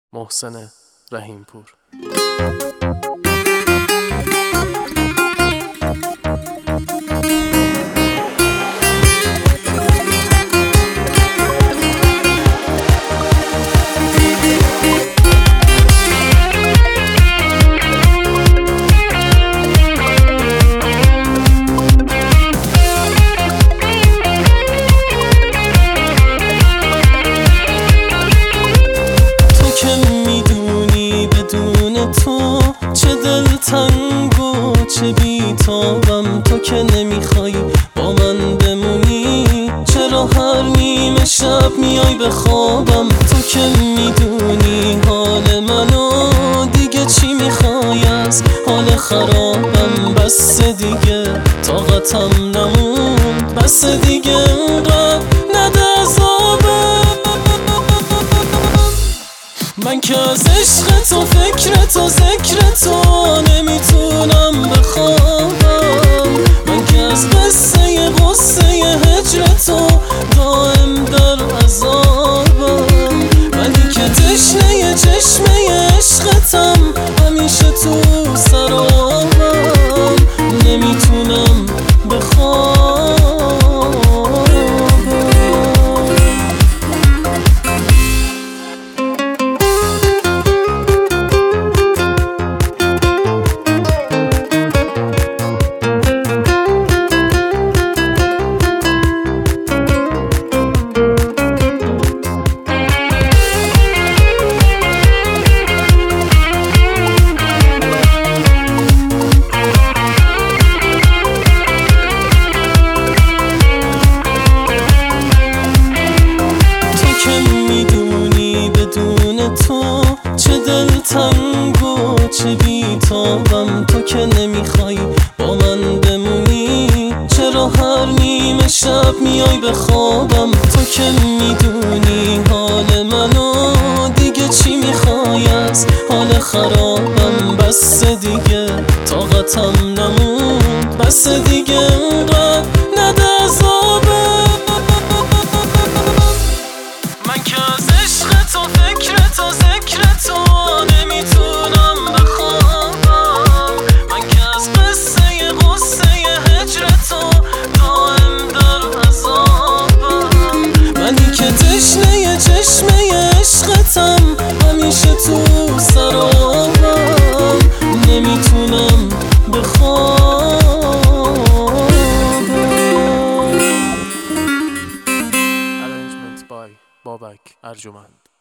محسن رحیمپور. تو چه دلتنگ و چه بیتابم، تو که نمیخوای با من بمونی. چرا هر نیمه شب میای به خوابم؟ تو که میدونی حال منو، دیگه چی میخوای از حال خرابم؟ بس دیگه طاقتم نموند، بس دیگه انقدر نده عذابم. من که از عشق تو، فکر تو، ذکر تو نمیتونم بخوابم. من که از قصه هجر تو دائم در عذابم. منی که تشنه چشمه عشقتم، همیشه تو سرابم. نمیتونم بخوابم. تو چه دلتنگ و چه بیتابم، تو که نمیخوای با من بمونی. چرا هر نیمه شب میای به خوابم؟ تو که میدونی حال منو، دیگه چی میخوای از حال خرابم؟ بس دیگه طاقتم نموند، بس دیگه انقدر نده عذابم. من که از عشق تو، فکر تو، ذکر تو نمیتونم بخوابم. من که از قصه هجر تو دائم در عذابم. منی که تشنه چشمه عشقتم، همیشه تو سرابم. نمیتونم بخوابم. Arrangement by بابک ارجمند.